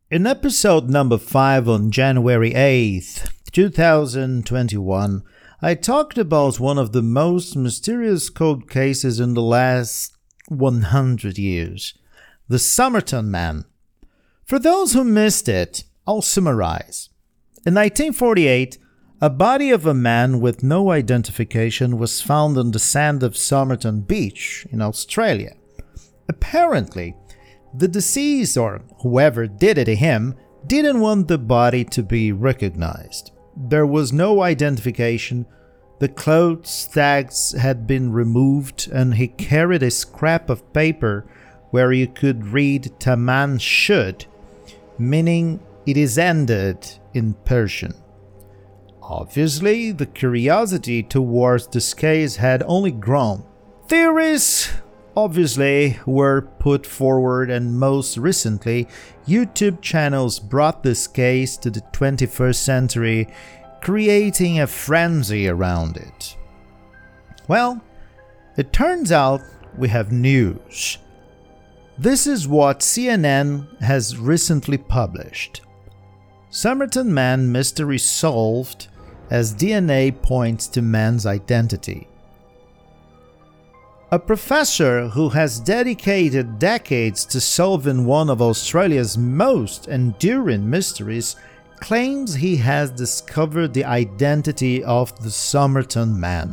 In episode number 5 on January 8th, 2021, I talked about one of the most mysterious cold cases in the last 100 years, the Somerton Man. For those who missed it, I'll summarize. In 1948, a body of a man with no identification was found on the sand of Somerton Beach in Australia. Apparently, the deceased, or whoever did it to him, didn't want the body to be recognized. There was no identification, the clothes tags had been removed, and he carried a scrap of paper where you could read Taman Shud, meaning it is ended in Persian. Obviously, the curiosity towards this case had only grown. Theories obviously were put forward, and most recently, YouTube channels brought this case to the 21st century, creating a frenzy around it. Well, it turns out we have news. This is what CNN has recently published. Somerton Man mystery solved as DNA points to man's identity. A professor who has dedicated decades to solving one of Australia's most enduring mysteries claims he has discovered the identity of the Somerton Man.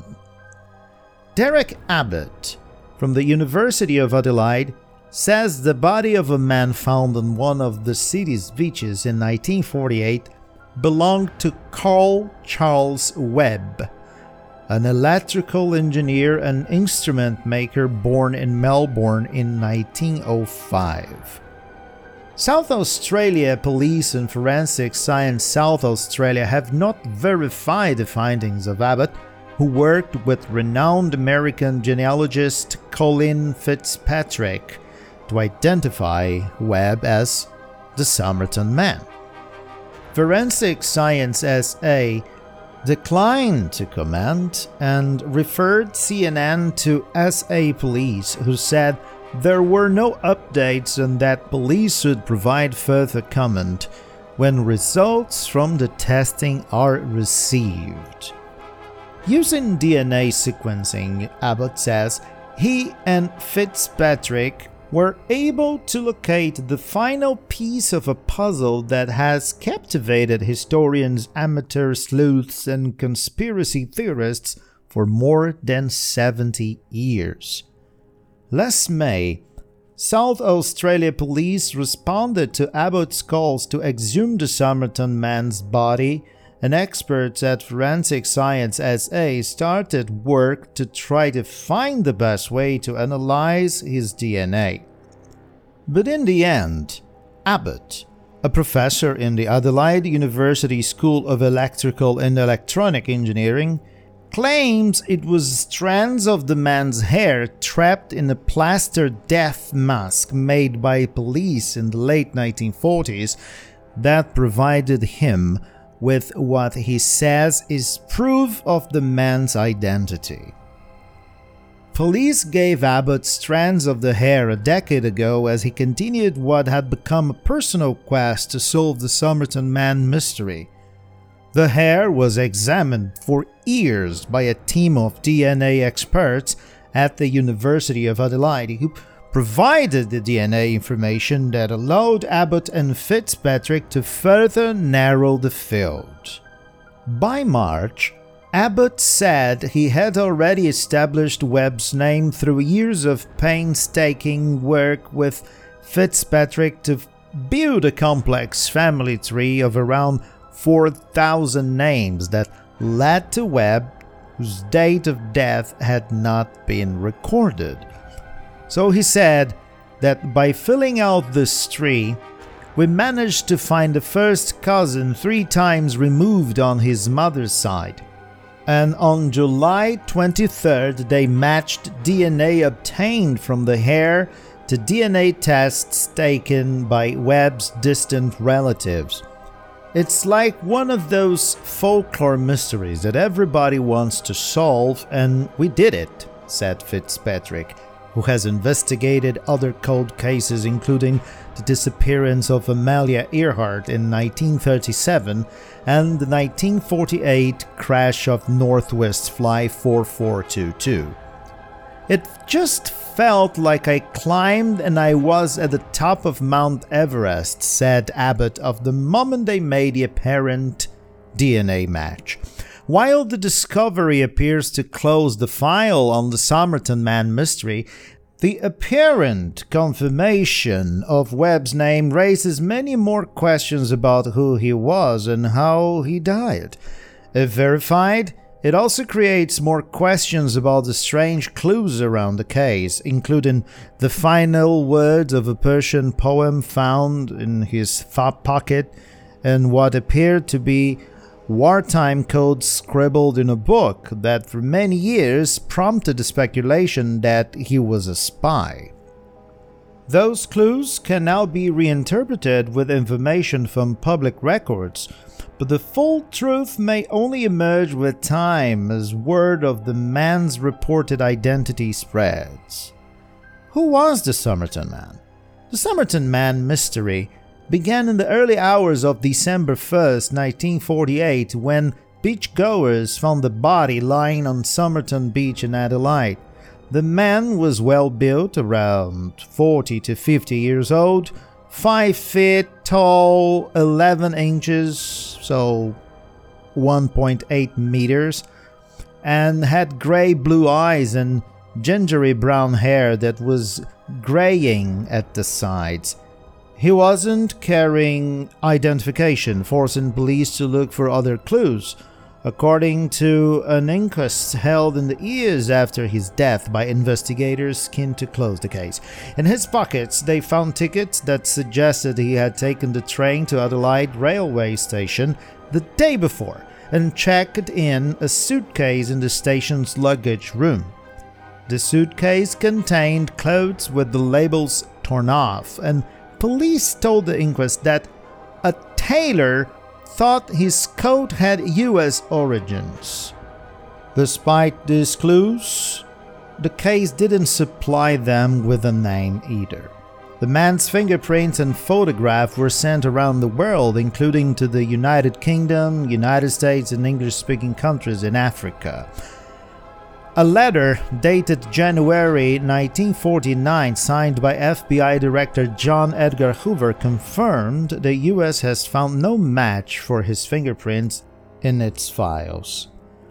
Derek Abbott, from the University of Adelaide, says the body of a man found on one of the city's beaches in 1948 belonged to Carl Charles Webb, an electrical engineer and instrument maker born in Melbourne in 1905. South Australia Police and Forensic Science South Australia have not verified the findings of Abbott, who worked with renowned American genealogist Colin Fitzpatrick to identify Webb as the Somerton Man. Forensic Science SA declined to comment and referred CNN to SA Police, who said there were no updates and that police would provide further comment when results from the testing are received. Using DNA sequencing, Abbott says he and Fitzpatrick were able to locate the final piece of a puzzle that has captivated historians, amateur sleuths, and conspiracy theorists for more than 70 years. Last May, South Australia Police responded to Abbott's calls to exhume the Somerton Man's body, and experts at Forensic Science SA started work to try to find the best way to analyze his DNA. But in the end, Abbott, a professor in the Adelaide University School of Electrical and Electronic Engineering, claims it was strands of the man's hair trapped in a plaster death mask made by police in the late 1940s that provided him with what he says is proof of the man's identity. Police gave Abbott strands of the hair a decade ago as he continued what had become a personal quest to solve the Somerton Man mystery. The hair was examined for years by a team of DNA experts at the University of Adelaide who provided the DNA information that allowed Abbott and Fitzpatrick to further narrow the field. By March, Abbott said he had already established Webb's name through years of painstaking work with Fitzpatrick to build a complex family tree of around 4,000 names that led to Webb, whose date of death had not been recorded. So he said that by filling out this tree, we managed to find the first cousin 3 times removed on his mother's side. And on July 23rd, they matched DNA obtained from the hair to DNA tests taken by Webb's distant relatives. It's like one of those folklore mysteries that everybody wants to solve, and we did it, said Fitzpatrick, who has investigated other cold cases including the disappearance of Amelia Earhart in 1937 and the 1948 crash of Northwest Flight 4422. It just felt like I climbed and I was at the top of Mount Everest, said Abbott of the moment they made the apparent DNA match. While the discovery appears to close the file on the Somerton Man mystery, the apparent confirmation of Webb's name raises many more questions about who he was and how he died. If verified, it also creates more questions about the strange clues around the case, including the final words of a Persian poem found in his fob pocket and what appeared to be wartime codes scribbled in a book that for many years prompted the speculation that he was a spy. Those clues can now be reinterpreted with information from public records, but the full truth may only emerge with time as word of the man's reported identity spreads. Who was the Somerton Man? The Somerton Man mystery began in the early hours of December 1st, 1948, when beachgoers found the body lying on Somerton Beach in Adelaide. The man was well built, around 40 to 50 years old, 5 feet tall, 11 inches, so 1.8 meters, and had grey-blue eyes and gingery brown hair that was graying at the sides. He wasn't carrying identification, forcing police to look for other clues. According to an inquest held in the years after his death by investigators keen to close the case. In his pockets, they found tickets that suggested he had taken the train to Adelaide railway station the day before and checked in a suitcase in the station's luggage room. The suitcase contained clothes with the labels torn off, and police told the inquest that a tailor thought his coat had U.S. origins. Despite these clues, the case didn't supply them with a name either. The man's fingerprints and photograph were sent around the world, including to the United Kingdom, United States, and English-speaking countries in Africa. A letter dated January 1949, signed by FBI Director John Edgar Hoover, confirmed the US has found no match for his fingerprints in its files.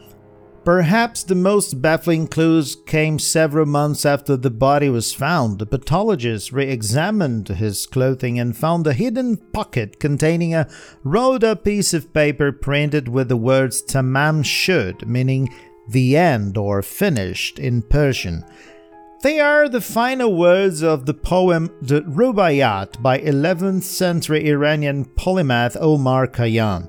Perhaps the most baffling clues came several months after the body was found. The pathologist re-examined his clothing and found a hidden pocket containing a rolled-up piece of paper printed with the words Tamam Shud, meaning the end or finished in Persian. They are the final words of the poem The Rubaiyat by 11th century Iranian polymath Omar Khayyam,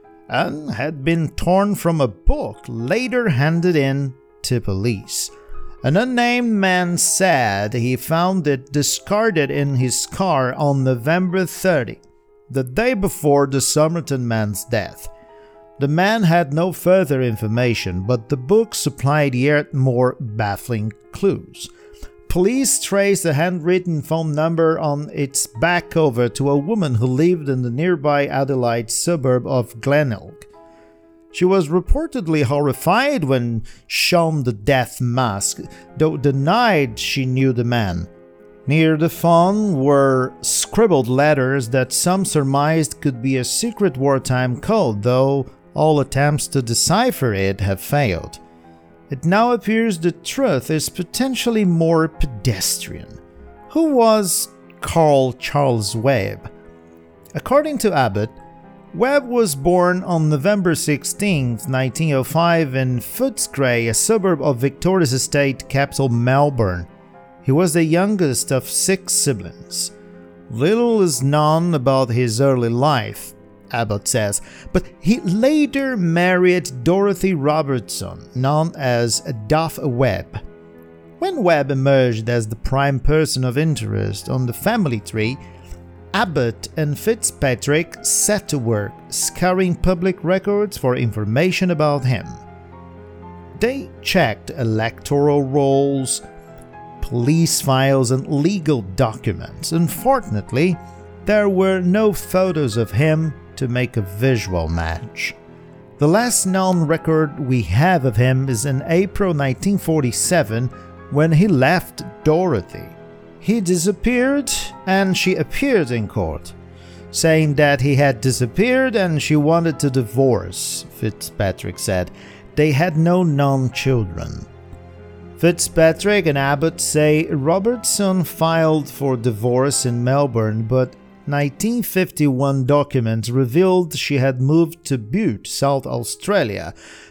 and had been torn from a book later handed in to police. An unnamed man said he found it discarded in his car on November 30, the day before the Somerton man's death. The man had no further information, but the book supplied yet more baffling clues. Police traced a handwritten phone number on its back cover to a woman who lived in the nearby Adelaide suburb of Glenelg. She was reportedly horrified when shown the death mask, though denied she knew the man. Near the phone were scribbled letters that some surmised could be a secret wartime code, though all attempts to decipher it have failed. It now appears the truth is potentially more pedestrian. Who was Carl Charles Webb? According to Abbott, Webb was born on November 16, 1905 in Footscray, a suburb of Victoria's estate capital Melbourne. He was the youngest of 6 siblings. Little is known about his early life, Abbott says, but he later married Dorothy Robertson, known as Duff Webb. When Webb emerged as the prime person of interest on the family tree, Abbott and Fitzpatrick set to work scouring public records for information about him. They checked electoral rolls, police files and legal documents. Unfortunately, there were no photos of him to make a visual match. The last known record we have of him is in April 1947 when he left Dorothy. He disappeared and she appeared in court, saying that he had disappeared and she wanted to divorce, Fitzpatrick said. They had no known children. Fitzpatrick and Abbott say Robertson filed for divorce in Melbourne, but 1951 documents revealed she had moved to Bute, South Australia,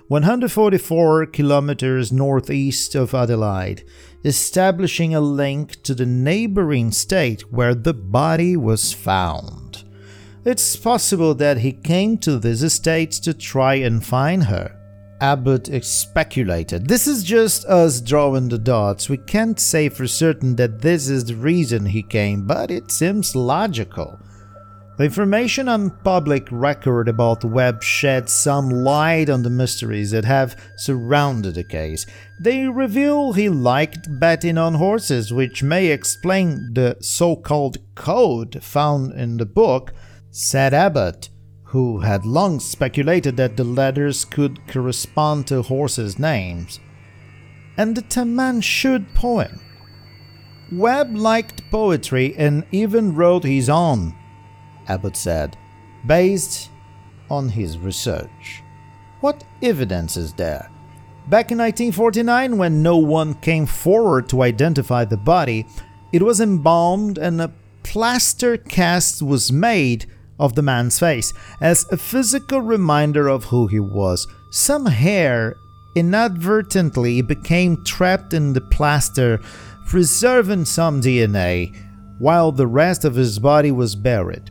144 kilometers northeast of Adelaide, establishing a link to the neighboring state where the body was found. It's possible that he came to this estate to try and find her. Abbott speculated. This is just us drawing the dots. We can't say for certain that this is the reason he came, but it seems logical. The information on public record about Webb sheds some light on the mysteries that have surrounded the case. They reveal he liked betting on horses, which may explain the so-called code found in the book, said Abbott, who had long speculated that the letters could correspond to horses' names. And the Taman Shud poem. Webb liked poetry and even wrote his own, Abbott said, based on his research. What evidence is there? Back in 1949, when no one came forward to identify the body, it was embalmed and a plaster cast was made of the man's face as a physical reminder of who he was. Some hair inadvertently became trapped in the plaster, preserving some DNA, while the rest of his body was buried.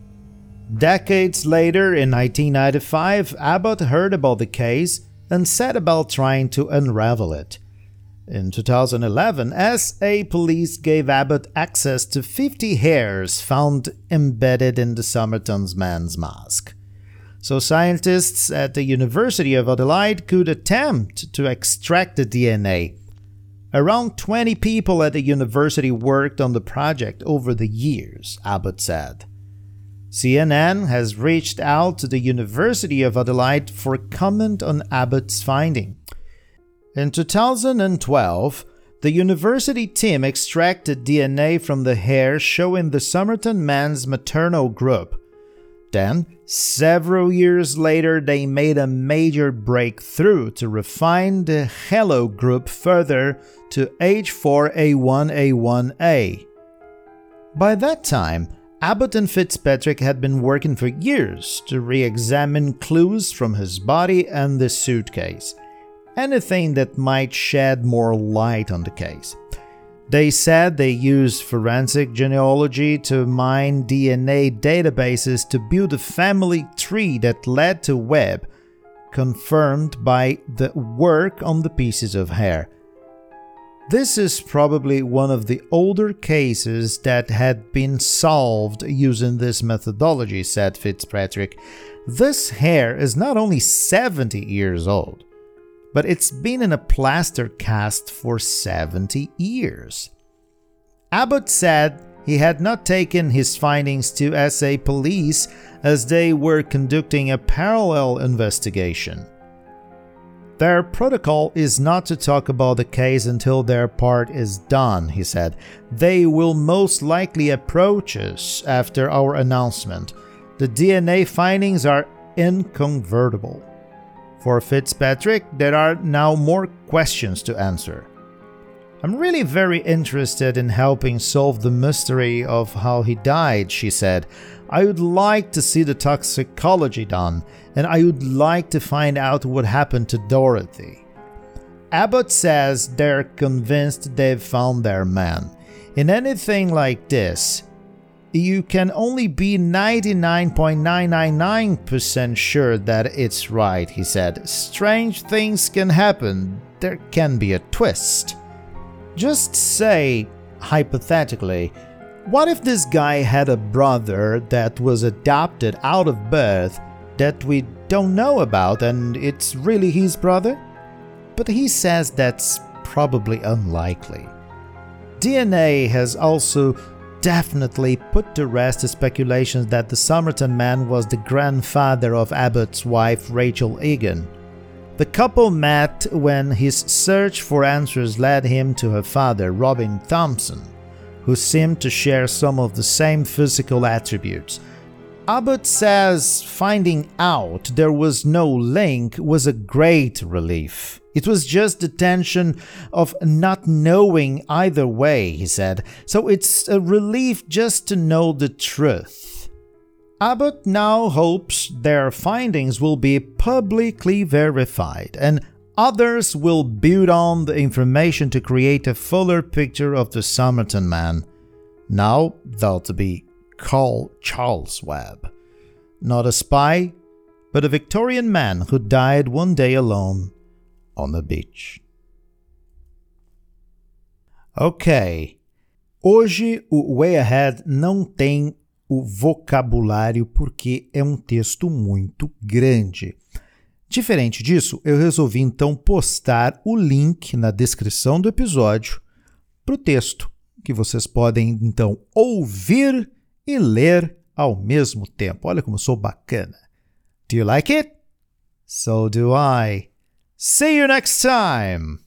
Decades later, in 1995, Abbott heard about the case and set about trying to unravel it. In 2011, SA police gave Abbott access to 50 hairs found embedded in the Somerton's man's mask. So scientists at the University of Adelaide could attempt to extract the DNA. Around 20 people at the university worked on the project over the years, Abbott said. CNN has reached out to the University of Adelaide for comment on Abbott's finding. In 2012, the university team extracted DNA from the hair showing the Somerton man's maternal group. Then, several years later, they made a major breakthrough to refine the Hello group further to H4A1A1A. By that time, Abbott and Fitzpatrick had been working for years to re-examine clues from his body and the suitcase. Anything that might shed more light on the case. They said they used forensic genealogy to mine DNA databases to build a family tree that led to Webb, confirmed by the work on the pieces of hair. This is probably one of the older cases that had been solved using this methodology, said Fitzpatrick. This hair is not only 70 years old, but it's been in a plaster cast for 70 years. Abbott said he had not taken his findings to SA police as they were conducting a parallel investigation. Their protocol is not to talk about the case until their part is done, he said. They will most likely approach us after our announcement. The DNA findings are incontrovertible. For Fitzpatrick, there are now more questions to answer. I'm really very interested in helping solve the mystery of how he died, she said. I would like to see the toxicology done, and I would like to find out what happened to Dorothy. Abbott says they're convinced they've found their man. In anything like this, you can only be 99.999% sure that it's right, he said. Strange things can happen. There can be a twist. Just say, hypothetically, what if this guy had a brother that was adopted out of birth that we don't know about and it's really his brother? But he says that's probably unlikely. DNA has also definitely put to rest the speculations that the Somerton man was the grandfather of Abbott's wife Rachel Egan. The couple met when his search for answers led him to her father, Robin Thompson, who seemed to share some of the same physical attributes. Abbott says finding out there was no link was a great relief. It was just the tension of not knowing either way, he said, so it's a relief just to know the truth. Abbott now hopes their findings will be publicly verified, and others will build on the information to create a fuller picture of the Somerton man, now thought to be called Charles Webb. Not a spy, but a Victorian man who died one day alone on the beach. Ok, hoje o Way Ahead não tem o vocabulário porque é um texto muito grande. Diferente disso, eu resolvi então postar o link na descrição do episódio para o texto, que vocês podem então ouvir e ler ao mesmo tempo. Olha como eu sou bacana. Do you like it? So do I. See you next time!